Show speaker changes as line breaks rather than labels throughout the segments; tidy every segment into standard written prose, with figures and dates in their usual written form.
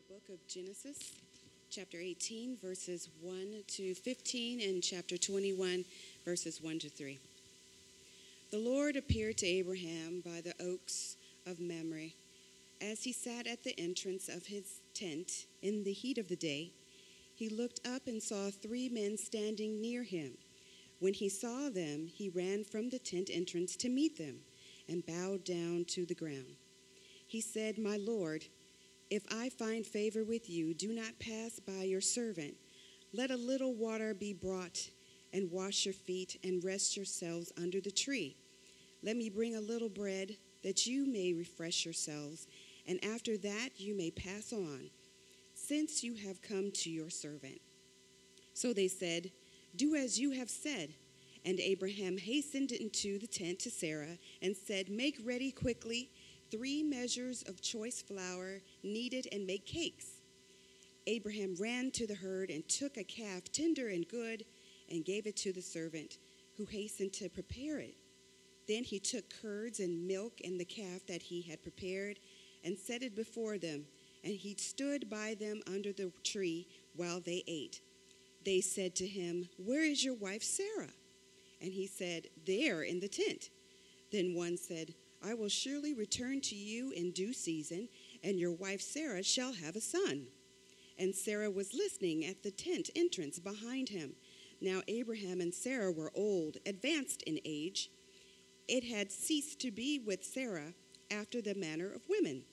book of Genesis, chapter 18, verses 1 to 15, and chapter 21, verses 1 to 3. The Lord appeared to Abraham by the oaks of Mamre as he sat at the entrance of his tent in the heat of the day. He looked up and saw 3 men standing near him. When he saw them, he ran from the tent entrance to meet them and bowed down to the ground. He said, "My Lord, if I find favor with you, do not pass by your servant. Let a little water be brought and wash your feet and rest yourselves under the tree. Let me bring a little bread that you may refresh yourselves, and after that you may pass on, since you have come to your servant." So they said, "Do as you have said." And Abraham hastened into the tent to Sarah and said, "Make ready quickly 3 measures of choice flour, knead it, and make cakes." Abraham ran to the herd and took a calf, tender and good, and gave it to the servant, who hastened to prepare it. Then he took curds and milk and the calf that he had prepared and set it before them, and he stood by them under the tree while they ate. They said to him, "Where is your wife Sarah?" And he said, "There in the tent." Then one said, "I will surely return to you in due season, and your wife Sarah shall have a son." And Sarah was listening at the tent entrance behind him. Now Abraham and Sarah were old, advanced in age. It had ceased to be with Sarah after the manner of women.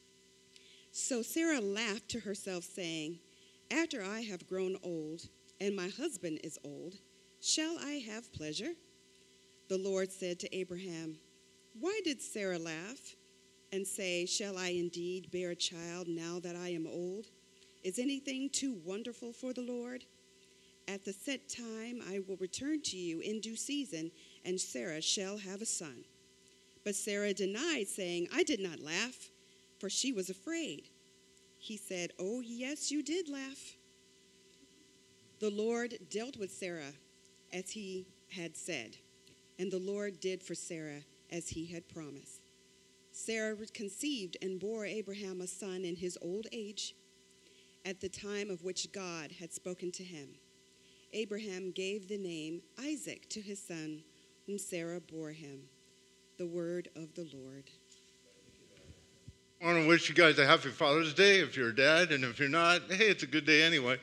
So Sarah laughed to herself, saying, "After I have grown old, and my husband is old, shall I have pleasure?" The Lord said to Abraham, "Why did Sarah laugh and say, 'Shall I indeed bear a child now that I am old?' Is anything too wonderful for the Lord? At the set time I will return to you in due season, and Sarah shall have a son." But Sarah denied, saying, "I did not laugh," for she was afraid. He said, "Oh, yes, you did laugh." The Lord dealt with Sarah as he had said, and the Lord did for Sarah as he had promised. Sarah conceived and bore Abraham a son in his old age, at the time of which God had spoken to him. Abraham gave the name Isaac to his son, whom Sarah bore him. The word of the Lord.
I want to wish you guys a happy Father's Day if you're a dad, and if you're not, hey, it's a good day anyway.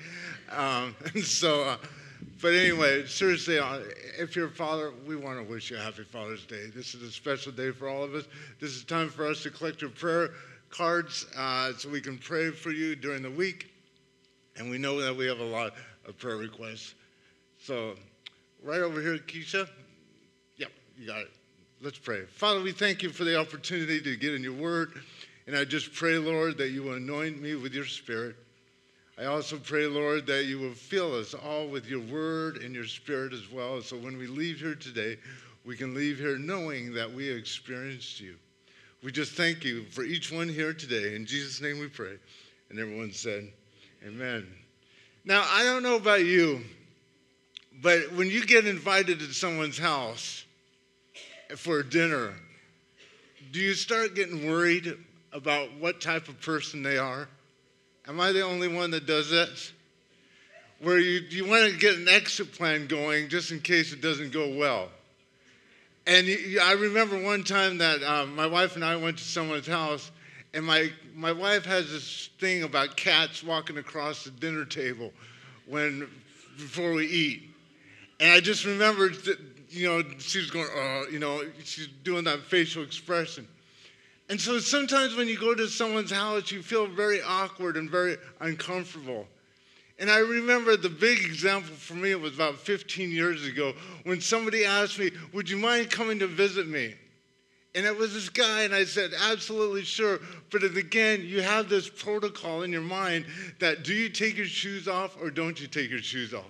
But anyway, seriously, if you're a father, we want to wish you a happy Father's Day. This is a special day for all of us. This is time for us to collect your prayer cards so we can pray for you during the week. And we know that we have a lot of prayer requests. So right over here, Keisha. Yep, you got it. Let's pray. Father, we thank you for the opportunity to get in your word. And I just pray, Lord, that you will anoint me with your spirit. I also pray, Lord, that you will fill us all with your word and your spirit as well. So when we leave here today, we can leave here knowing that we experienced you. We just thank you for each one here today. In Jesus' name we pray. And everyone said, amen. Now, I don't know about you, but when you get invited to someone's house for dinner, do you start getting worried about what type of person they are? Am I the only one that does that? Where you want to get an exit plan going just in case it doesn't go well. And I remember one time that my wife and I went to someone's house, and my wife has this thing about cats walking across the dinner table before we eat. And I just remembered that, she was going, she's doing that facial expression. And so sometimes when you go to someone's house, you feel very awkward and very uncomfortable. And I remember the big example for me was about 15 years ago when somebody asked me, "Would you mind coming to visit me?" And it was this guy, and I said, "Absolutely sure." But again, you have this protocol in your mind that do you take your shoes off or don't you take your shoes off?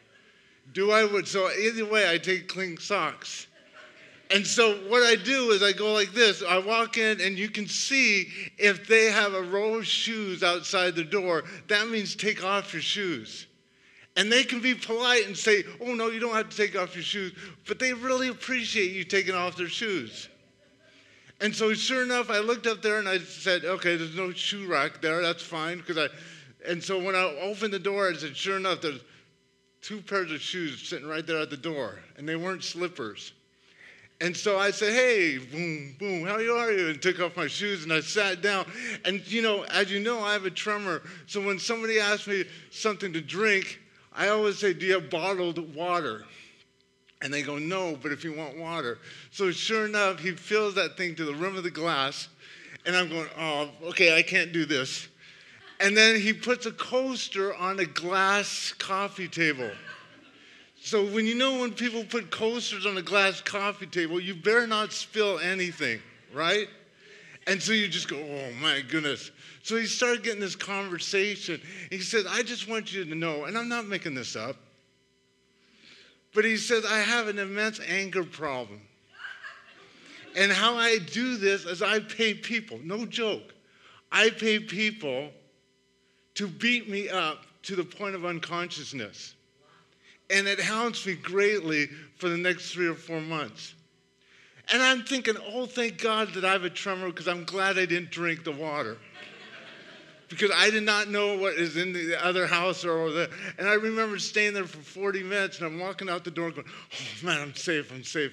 So either way, I take clean socks. And so what I do is I go like this. I walk in, and you can see if they have a row of shoes outside the door, that means take off your shoes. And they can be polite and say, "Oh, no, you don't have to take off your shoes." But they really appreciate you taking off their shoes. And so sure enough, I looked up there and I said, okay, there's no shoe rack there. That's fine. And so when I opened the door, I said, sure enough, there's 2 pairs of shoes sitting right there at the door. And they weren't slippers. And so I said, hey, boom, boom, how are you? And took off my shoes and I sat down. And, as you know, I have a tremor. So when somebody asks me something to drink, I always say, do you have bottled water? And they go, no, but if you want water. So sure enough, he fills that thing to the rim of the glass. And I'm going, oh, okay, I can't do this. And then he puts a coaster on a glass coffee table. So when people put coasters on a glass coffee table, you better not spill anything, right? And so you just go, oh my goodness. So he started getting this conversation. He said, I just want you to know, and I'm not making this up, but he says, I have an immense anger problem. And how I do this is I pay people, no joke, I pay people to beat me up to the point of unconsciousness. And it haunts me greatly for the next 3 or 4 months. And I'm thinking, oh, thank God that I have a tremor because I'm glad I didn't drink the water. Because I did not know what is in the other house or over there. And I remember staying there for 40 minutes and I'm walking out the door going, oh man, I'm safe.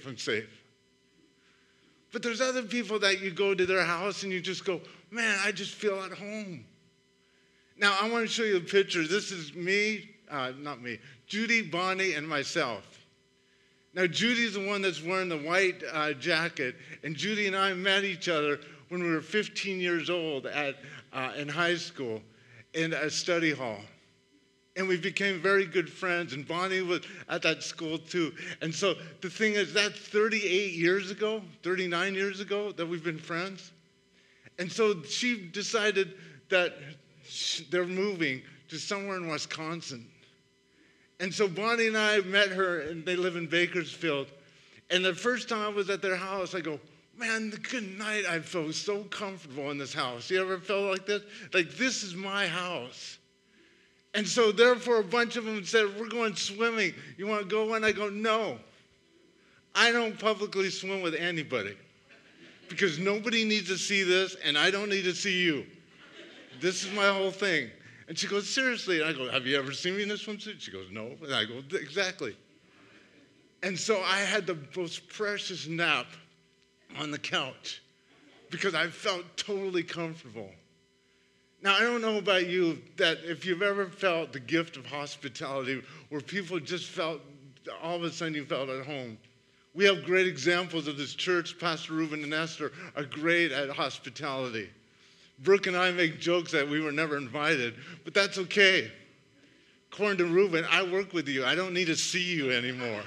But there's other people that you go to their house and you just go, man, I just feel at home. Now, I want to show you a picture. This is me, not me, Judy, Bonnie, and myself. Now, Judy's the one that's wearing the white jacket, and Judy and I met each other when we were 15 years old in high school in a study hall. And we became very good friends, and Bonnie was at that school too. And so the thing is, that's 38 years ago, 39 years ago that we've been friends. And so she decided that they're moving to somewhere in Wisconsin. And so Bonnie and I met her, and they live in Bakersfield. And the first time I was at their house, I go, man, the good night, I felt so comfortable in this house. You ever felt like this? Like, this is my house. And so therefore, a bunch of them said, we're going swimming. You want to go? And I go, no. I don't publicly swim with anybody because nobody needs to see this, and I don't need to see you. This is my whole thing. And she goes, seriously? And I go, have you ever seen me in a swimsuit? She goes, no. And I go, exactly. And so I had the most precious nap on the couch because I felt totally comfortable. Now, I don't know about you, that if you've ever felt the gift of hospitality where people just felt, all of a sudden you felt at home. We have great examples of this church. Pastor Reuben and Esther are great at hospitality. Brooke and I make jokes that we were never invited, but that's okay. According to Reuben, I work with you. I don't need to see you anymore.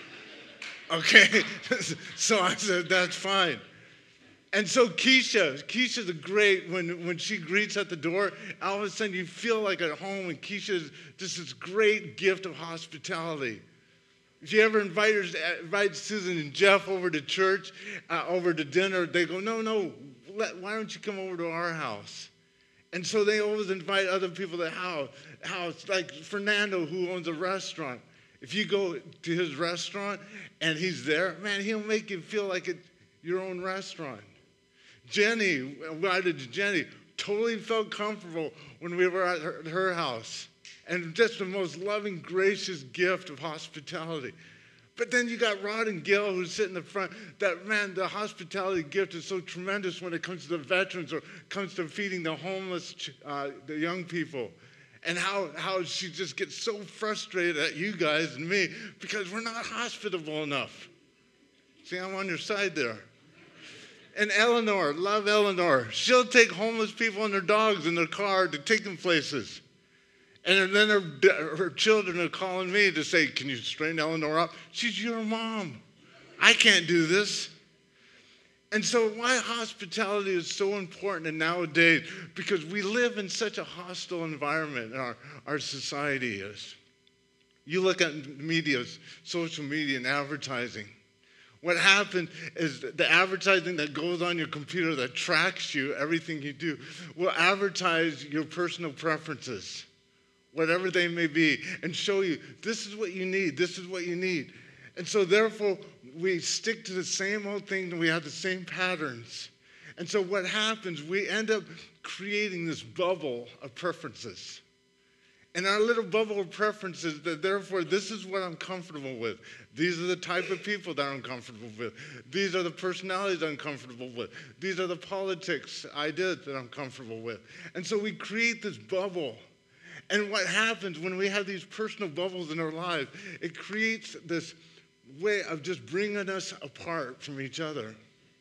Okay? So I said, that's fine. And so Keisha's a great, when she greets at the door, all of a sudden you feel like at home, and Keisha's just this great gift of hospitality. If you ever invite Susan and Jeff over to church, over to dinner, they go, no, why don't you come over to our house? And so they always invite other people to the house, like Fernando, who owns a restaurant. If you go to his restaurant and he's there, man, he'll make you feel like it's your own restaurant. Jenny, invited Jenny, totally felt comfortable when we were at her house. And just the most loving, gracious gift of hospitality. But then you got Rod and Gail who sit in the front. That, man, the hospitality gift is so tremendous when it comes to the veterans or comes to feeding the homeless, the young people. And how she just gets so frustrated at you guys and me because we're not hospitable enough. See, I'm on your side there. And Eleanor, love Eleanor. She'll take homeless people and their dogs in their car to take them places. And then her children are calling me to say, can you straighten Eleanor up? She's your mom. I can't do this. And so why hospitality is so important nowadays, because we live in such a hostile environment, our society is. You look at media, social media and advertising. What happens is the advertising that goes on your computer that tracks you, everything you do, will advertise your personal preferences, whatever they may be, and show you, this is what you need, this is what you need. And so therefore, we stick to the same old thing, and we have the same patterns. And so what happens, we end up creating this bubble of preferences. And our little bubble of preferences, that therefore this is what I'm comfortable with. These are the type of people that I'm comfortable with. These are the personalities I'm comfortable with. These are the politics ideas that I'm comfortable with. And so we create this bubble. And what happens when we have these personal bubbles in our lives, it creates this way of just bringing us apart from each other.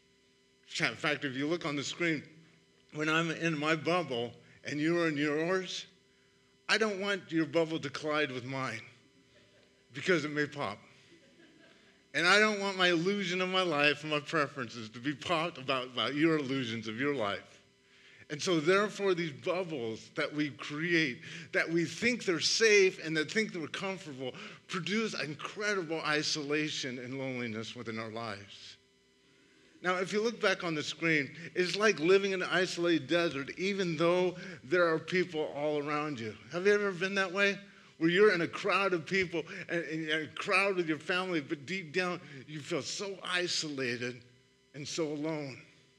In fact, if you look on the screen, when I'm in my bubble and you're in yours, I don't want your bubble to collide with mine because it may pop. And I don't want my illusion of my life and my preferences to be popped about your illusions of your life. And so therefore these bubbles that we create, that we think they're safe and that think they're comfortable, produce incredible isolation and loneliness within our lives. Now, if you look back on the screen, it's like living in an isolated desert, even though there are people all around you. Have you ever been that way? Where you're in a crowd of people and a crowd with your family, but deep down you feel so isolated and so alone.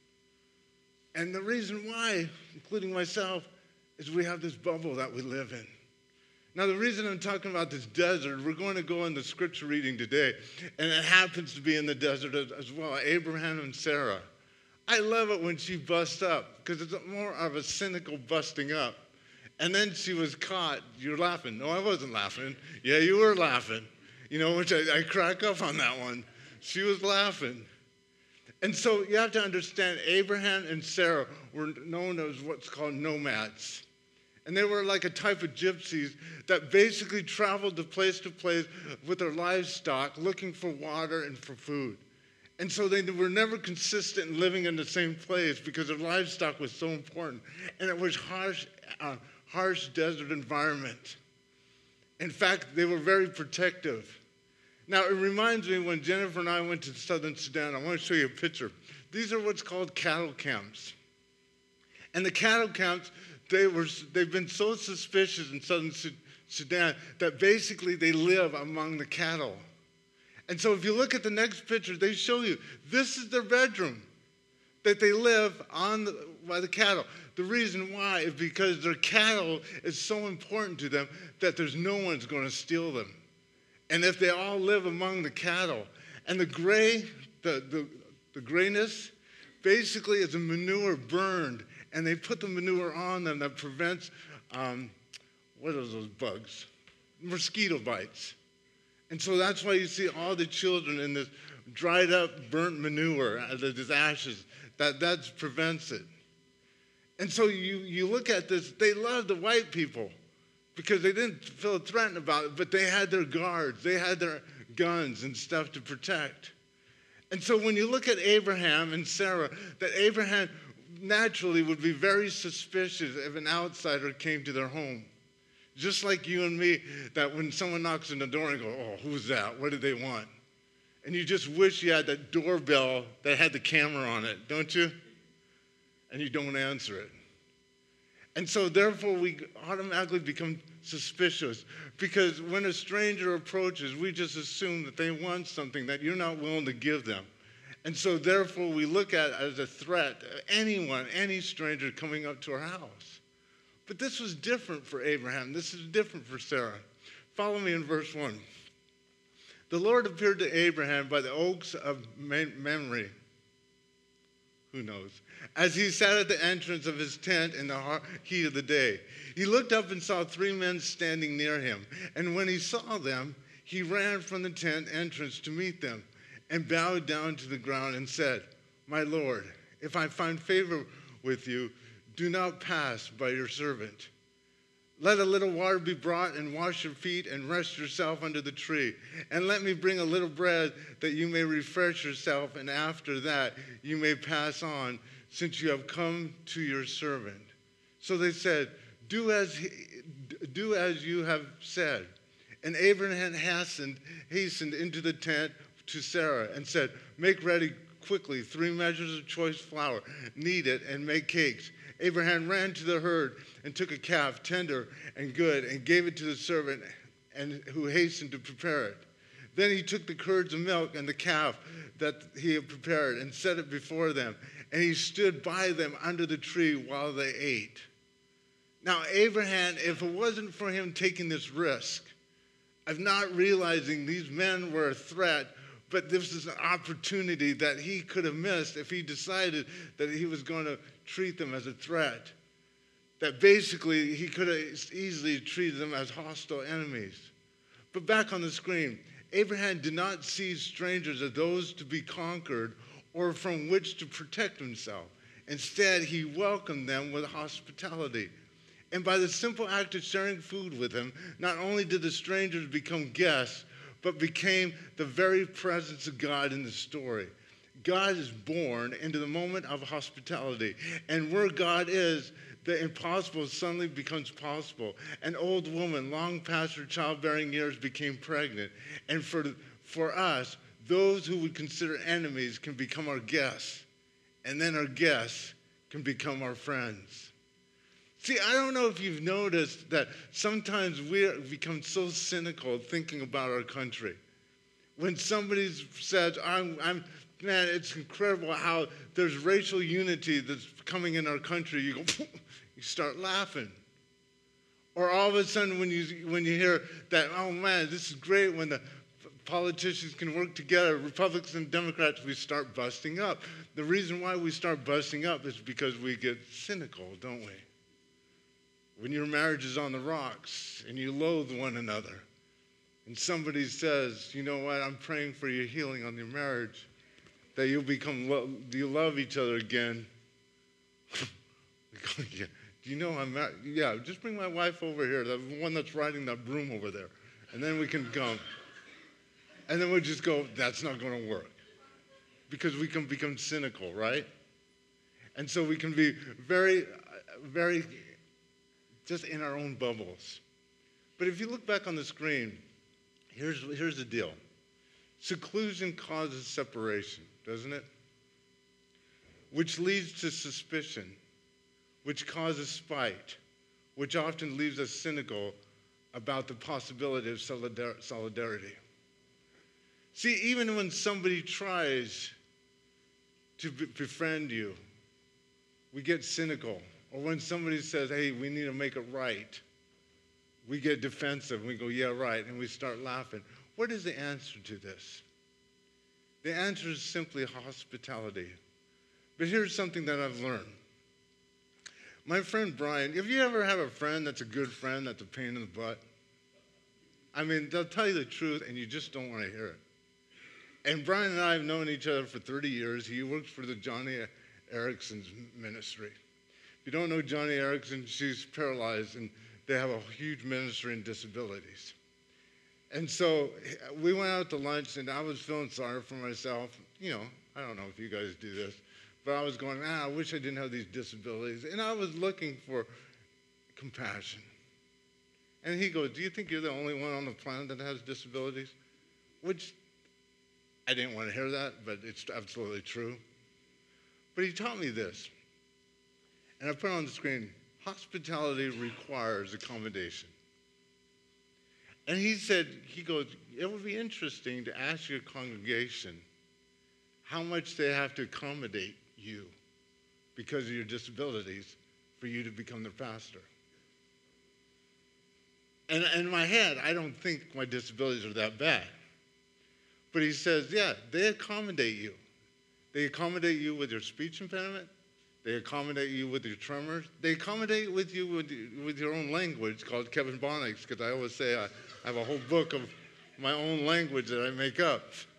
And the reason why, including myself, is we have this bubble that we live in. Now, the reason I'm talking about this desert, we're going to go in the scripture reading today, and it happens to be in the desert as well, Abraham and Sarah. I love it when she busts up, because it's more of a cynical busting up. And then she was caught. You're laughing. No, I wasn't laughing. Yeah, you were laughing. You know, which I crack up on that one. She was laughing. And so you have to understand, Abraham and Sarah were known as what's called nomads. And they were like a type of gypsies that basically traveled to place with their livestock looking for water and for food. And so they were never consistent in living in the same place because their livestock was so important. And it was harsh desert environment. In fact, they were very protective. Now, it reminds me when Jennifer and I went to southern Sudan. I want to show you a picture. These are what's called cattle camps. And the cattle camps, they've been so suspicious in southern Sudan that basically they live among the cattle. And so if you look at the next picture, they show you this is their bedroom, that they live by the cattle. The reason why is because their cattle is so important to them that there's no one's going to steal them. And if they all live among the cattle, and the grayness basically is a manure burned, and they put the manure on them that prevents, what are those bugs? Mosquito bites. And so that's why you see all the children in this dried up, burnt manure, this ashes, that prevents it. And so you look at this, they love the white people because they didn't feel threatened about it, but they had their guards, they had their guns and stuff to protect. And so when you look at Abraham and Sarah, that Abraham naturally would be very suspicious if an outsider came to their home. Just like you and me, that when someone knocks on the door and go, oh, who's that? What do they want? And you just wish you had that doorbell that had the camera on it, don't you? And you don't answer it. And so therefore we automatically become suspicious because when a stranger approaches, we just assume that they want something that you're not willing to give them. And so therefore we look at it as a threat, anyone, any stranger coming up to our house. But this was different for Abraham. This is different for Sarah. Follow me in verse 1. The Lord appeared to Abraham by the oaks of Mamre. Who knows? As he sat at the entrance of his tent in the heat of the day. He looked up and saw 3 men standing near him. And when he saw them, he ran from the tent entrance to meet them and bowed down to the ground and said, My Lord, if I find favor with you, do not pass by your servant. Let a little water be brought and wash your feet and rest yourself under the tree. And let me bring a little bread that you may refresh yourself, and after that you may pass on, since you have come to your servant. So they said, do as you have said. And Abraham hastened into the tent to Sarah and said, Make ready quickly 3 measures of choice flour, knead it, and make cakes. Abraham ran to the herd and took a calf, tender and good, and gave it to the servant who hastened to prepare it. Then he took the curds of milk and the calf that he had prepared and set it before them. and he stood by them under the tree while they ate. Now, Abraham, if it wasn't for him taking this risk of not realizing these men were a threat, but this is an opportunity that he could have missed if he decided that he was going to treat them as a threat. That basically he could have easily treated them as hostile enemies. But back on the screen, Abraham did not see strangers as those to be conquered or from which to protect himself. Instead, he welcomed them with hospitality. And by the simple act of sharing food with him, not only did the strangers become guests, but became the very presence of God in the story. God is born into the moment of hospitality. And where God is, the impossible suddenly becomes possible. An old woman, long past her childbearing years, became pregnant. And for us, those who would consider enemies can become our guests. And then our guests can become our friends. See, I don't know if you've noticed that sometimes we become so cynical thinking about our country. When somebody says, man, it's incredible how there's racial unity that's coming in our country, you go, you start laughing. Or all of a sudden when you hear that, oh man, this is great when the politicians can work together, Republicans and Democrats, we start busting up. The reason why we start busting up is because we get cynical, don't we? When your marriage is on the rocks and you loathe one another, and somebody says, you know what, I'm praying for your healing on your marriage, that you love each other again. Yeah. Do you know I'm married? Yeah, just bring my wife over here, the one that's riding that broom over there, and then we can come. And then we'll just go, that's not going to work. Because we can become cynical, right? And so we can be very, very just in our own bubbles. But if you look back on the screen, here's the deal. Seclusion causes separation, doesn't it? Which leads to suspicion, which causes spite, which often leaves us cynical about the possibility of solidarity. See, even when somebody tries to befriend you, we get cynical. Or when somebody says, hey, we need to make it right, we get defensive and we go, yeah, right, and we start laughing. What is the answer to this? The answer is simply hospitality. But here's something that I've learned. My friend Brian, have you ever had a friend that's a good friend that's a pain in the butt? I mean, they'll tell you the truth and you just don't want to hear it. And Brian and I have known each other for 30 years. He works for the Johnny Erickson's ministry. If you don't know Johnny Erickson, she's paralyzed, and they have a huge ministry in disabilities. And so we went out to lunch, and I was feeling sorry for myself. You know, I don't know if you guys do this, but I was going, I wish I didn't have these disabilities. And I was looking for compassion. And he goes, do you think you're the only one on the planet that has disabilities? Which I didn't want to hear that, but it's absolutely true. But he taught me this. And I put on the screen, hospitality requires accommodation. And he goes, it would be interesting to ask your congregation how much they have to accommodate you because of your disabilities for you to become their pastor. And in my head, I don't think my disabilities are that bad. But he says, yeah, they accommodate you. They accommodate you with your speech impediment. They accommodate you with your tremors. They accommodate with you with your own language called Kevin Bonics, because I always say I have a whole book of my own language that I make up.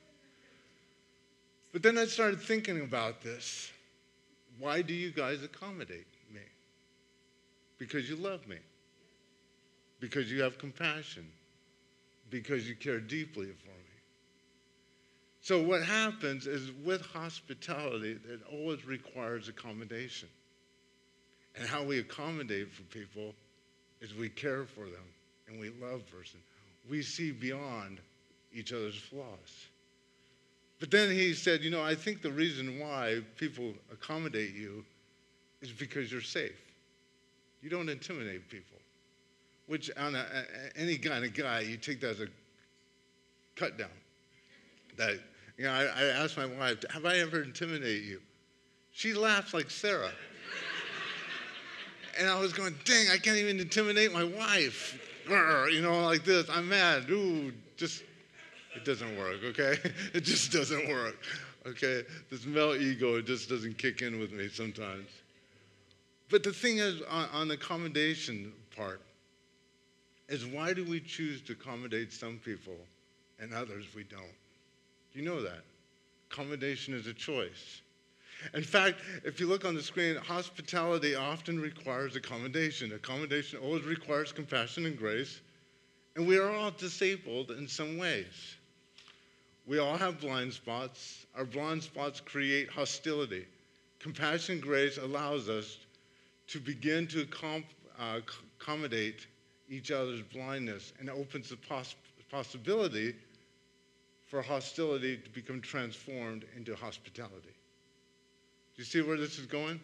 But then I started thinking about this. Why do you guys accommodate me? Because you love me. Because you have compassion. Because you care deeply for me. So what happens is with hospitality, it always requires accommodation. And how we accommodate for people is we care for them and we love person. We see beyond each other's flaws. But then he said, I think the reason why people accommodate you is because you're safe. You don't intimidate people. Which on any kind of guy, you take that as a cut down. That I asked my wife, have I ever intimidated you? She laughs like Sarah. And I was going, dang, I can't even intimidate my wife. You know, like this. I'm mad. Ooh, just, it doesn't work, okay? It just doesn't work, okay? This male ego, it just doesn't kick in with me sometimes. But the thing is, on the accommodation part, is why do we choose to accommodate some people and others we don't? Do you know that? Accommodation is a choice. In fact, if you look on the screen, hospitality often requires accommodation. Accommodation always requires compassion and grace. And we are all disabled in some ways. We all have blind spots. Our blind spots create hostility. Compassion and grace allows us to begin to accommodate each other's blindness and opens the possibility for hostility to become transformed into hospitality. Do you see where this is going?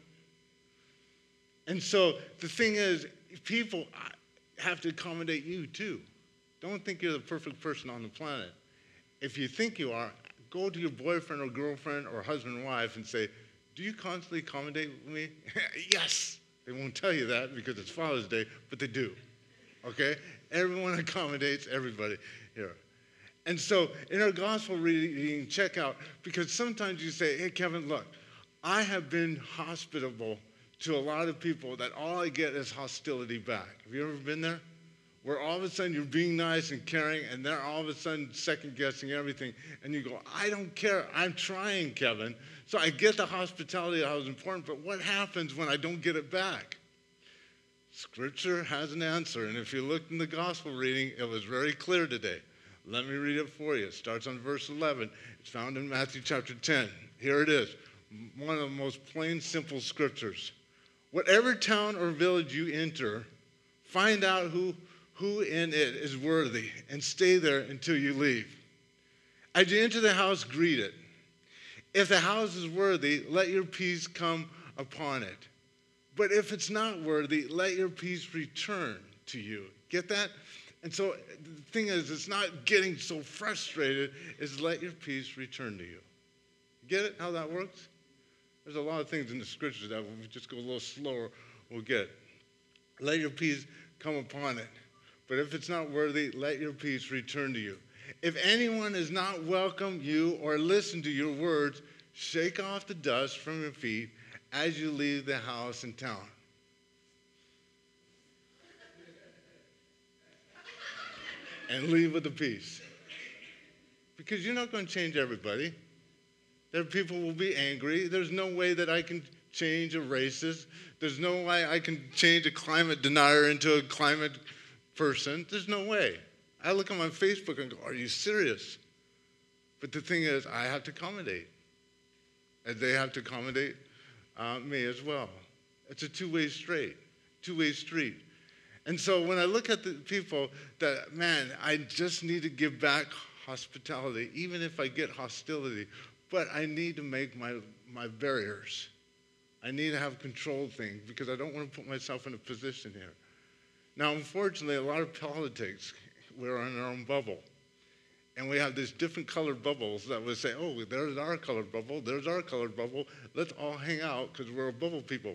And so the thing is, people have to accommodate you too. Don't think you're the perfect person on the planet. If you think you are, go to your boyfriend or girlfriend or husband and wife and say, do you constantly accommodate me? Yes. They won't tell you that because it's Father's Day, but they do. Okay? Everyone accommodates everybody here. And so in our gospel reading, check out, because sometimes you say, hey, Kevin, look, I have been hospitable to a lot of people that all I get is hostility back. Have you ever been there? Where all of a sudden you're being nice and caring, and they're all of a sudden second-guessing everything, and you go, I don't care. I'm trying, Kevin. So I get the hospitality that was important, but what happens when I don't get it back? Scripture has an answer, and if you looked in the gospel reading, it was very clear today. Let me read it for you. It starts on verse 11. It's found in Matthew chapter 10. Here it is, one of the most plain, simple scriptures. Whatever town or village you enter, find out who in it is worthy, and stay there until you leave. As you enter the house, greet it. If the house is worthy, let your peace come upon it. But if it's not worthy, let your peace return to you. Get that? And so the thing is, it's not getting so frustrated, it's let your peace return to you. Get it, how that works? There's a lot of things in the scriptures that if we just go a little slower, we'll get. Let your peace come upon it. But if it's not worthy, let your peace return to you. If anyone is not welcome you or listen to your words, shake off the dust from your feet as you leave the house and town. And leave with a peace. Because you're not going to change everybody. There are people who will be angry. There's no way that I can change a racist. There's no way I can change a climate denier into a climate person. There's no way. I look on my Facebook and go, are you serious? But the thing is, I have to accommodate. And they have to accommodate me as well. It's a two-way street. And so when I look at the people that, man, I just need to give back hospitality, even if I get hostility, but I need to make my barriers. I need to have controlled things because I don't want to put myself in a position here. Now, unfortunately, a lot of politics, we're in our own bubble. And we have these different colored bubbles that would say, oh, there's our colored bubble, there's our colored bubble. Let's all hang out because we're bubble people.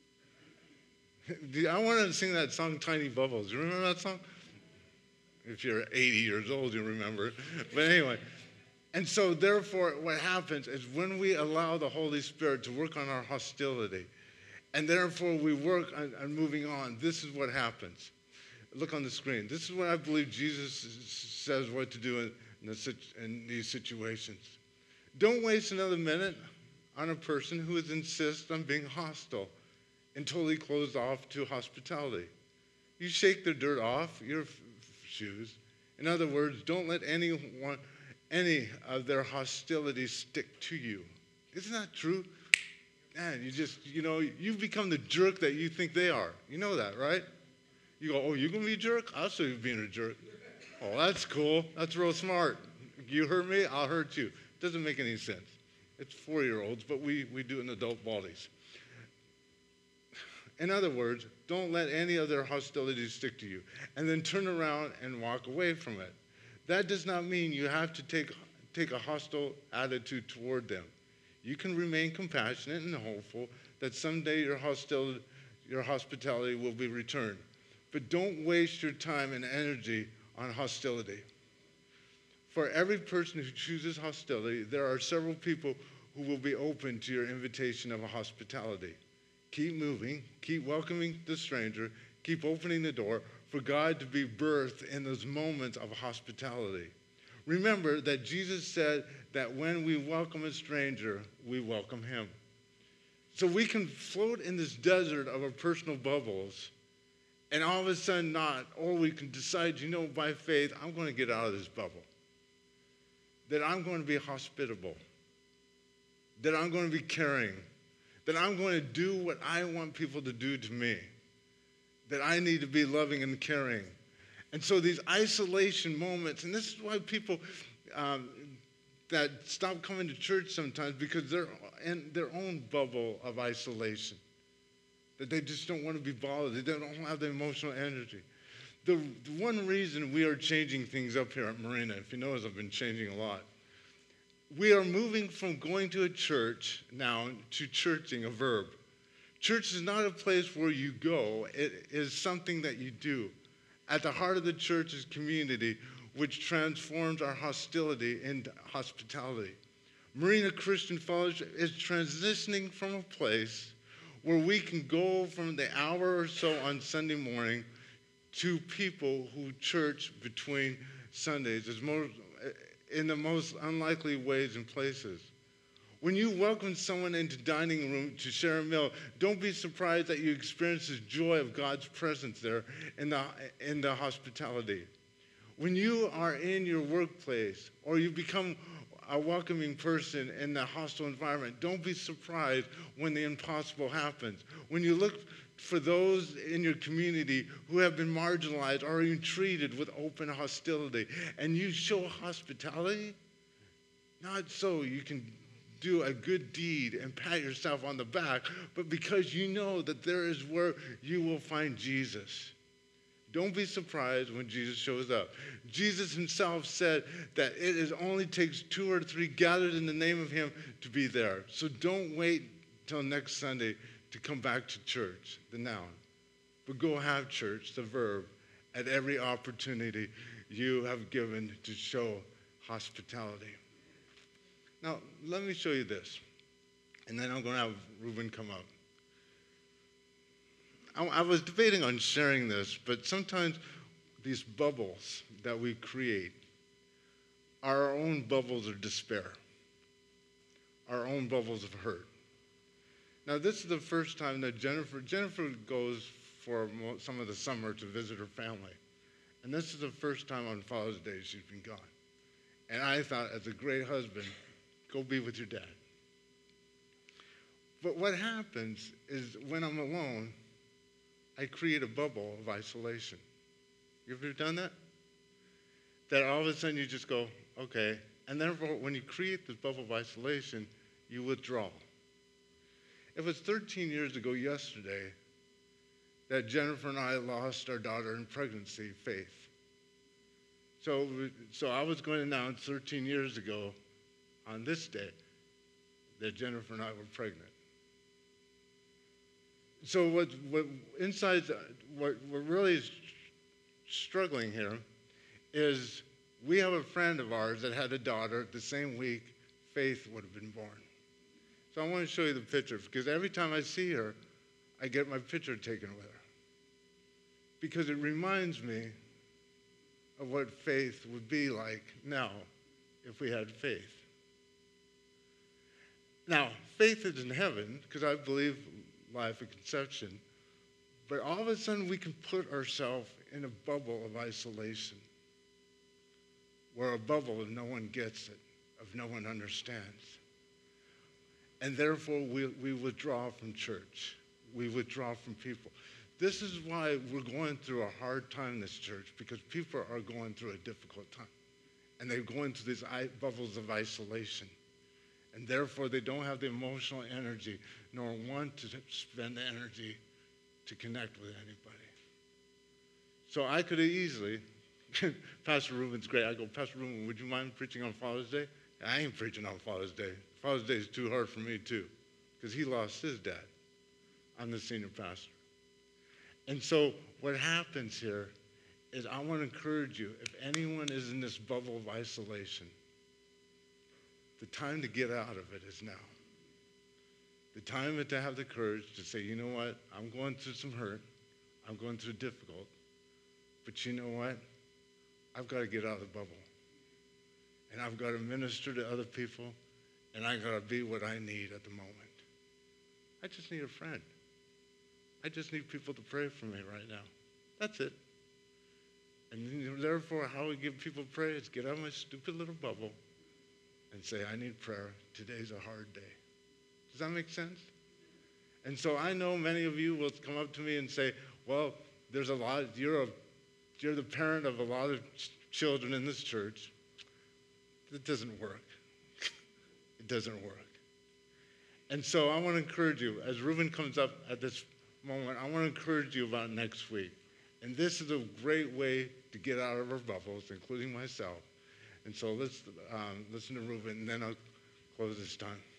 I wanted to sing that song, Tiny Bubbles. You remember that song? If you're 80 years old, you remember it. But anyway, and so therefore what happens is when we allow the Holy Spirit to work on our hostility, and therefore we work on moving on, this is what happens. Look on the screen. This is what I believe Jesus says what to do in these situations. Don't waste another minute on a person who insists on being hostile and totally closed off to hospitality. You shake the dirt off your shoes. In other words, don't let any of their hostility stick to you. Isn't that true? Man, you've become the jerk that you think they are. You know that, right? You go, oh, you're going to be a jerk? I'll show you being a jerk. Oh, that's cool. That's real smart. You hurt me, I'll hurt you. Doesn't make any sense. It's 4-year-olds, but we do it in adult bodies. In other words, don't let any of their hostilities stick to you. And then turn around and walk away from it. That does not mean you have to take a hostile attitude toward them. You can remain compassionate and hopeful that someday your hospitality will be returned. But don't waste your time and energy on hostility. For every person who chooses hostility, there are several people who will be open to your invitation of a hospitality. Keep moving, keep welcoming the stranger, keep opening the door for God to be birthed in those moments of hospitality. Remember that Jesus said that when we welcome a stranger, we welcome him. So we can float in this desert of our personal bubbles and all of a sudden not, or we can decide, by faith, I'm going to get out of this bubble. That I'm going to be hospitable. That I'm going to be caring. That I'm going to do what I want people to do to me. That I need to be loving and caring. And so these isolation moments, and this is why people that stop coming to church sometimes, because they're in their own bubble of isolation. That they just don't want to be bothered. They don't have the emotional energy. The one reason we are changing things up here at Marina, if you notice, I've been changing a lot. We are moving from going to a church now to churching, a verb. Church is not a place where you go. It is something that you do. At the heart of the church is community, which transforms our hostility into hospitality. Marina Christian Fellowship is transitioning from a place where we can go from the hour or so on Sunday morning to people who church between Sundays in the most unlikely ways and places. When you welcome someone into dining room to share a meal, don't be surprised that you experience the joy of God's presence there in the hospitality. When you are in your workplace or you become a welcoming person in the hostile environment, don't be surprised when the impossible happens. When you look for those in your community who have been marginalized or even treated with open hostility, and you show hospitality, not so you can do a good deed and pat yourself on the back, but because you know that there is where you will find Jesus. Don't be surprised when Jesus shows up. Jesus himself said that it only takes 2 or 3 gathered in the name of him to be there. So don't wait till next Sunday to come back to church, the noun. But go have church, the verb, at every opportunity you have given to show hospitality. Now, let me show you this, and then I'm going to have Ruben come up. I was debating on sharing this, but sometimes these bubbles that we create are our own bubbles of despair, our own bubbles of hurt. Now, this is the first time that Jennifer goes for some of the summer to visit her family. And this is the first time on Father's Day she's been gone. And I thought, as a great husband, go be with your dad. But what happens is when I'm alone, I create a bubble of isolation. You ever done that? That all of a sudden you just go, okay. And therefore, when you create this bubble of isolation, you withdraw. It was 13 years ago yesterday that Jennifer and I lost our daughter in pregnancy, Faith. So I was going to announce 13 years ago on this day that Jennifer and I were pregnant. So what we're really struggling here is we have a friend of ours that had a daughter the same week Faith would have been born. So I want to show you the picture, because every time I see her, I get my picture taken with her. Because it reminds me of what faith would be like now if we had faith. Now, faith is in heaven, because I believe life at conception, but all of a sudden we can put ourselves in a bubble of isolation, where a bubble of no one gets it, of no one understands. And therefore, we withdraw from church. We withdraw from people. This is why we're going through a hard time in this church, because people are going through a difficult time. And they're going through these bubbles of isolation. And therefore, they don't have the emotional energy, nor want to spend the energy to connect with anybody. So I could have easily, Pastor Ruben's great. I go, Pastor Ruben, would you mind preaching on Father's Day? I ain't preaching on Father's Day. Father's Day is too hard for me too, because he lost his dad. I'm the senior pastor. And so what happens here is I want to encourage you, if anyone is in this bubble of isolation, the time to get out of it is now. The time to have the courage to say, you know what, I'm going through some hurt, I'm going through difficult, but you know what, I've got to get out of the bubble. And I've got to minister to other people, and I've got to be what I need at the moment. I just need a friend. I just need people to pray for me right now. That's it. And therefore, how we give people prayer is get out of my stupid little bubble and say, I need prayer. Today's a hard day. Does that make sense? And so I know many of you will come up to me and say, well, there's a lot, you're the parent of a lot of children in this church. It doesn't work. It doesn't work. And so I want to encourage you, as Reuben comes up at this moment, I want to encourage you about next week. And this is a great way to get out of our bubbles, including myself. And so let's listen to Reuben, and then I'll close this time.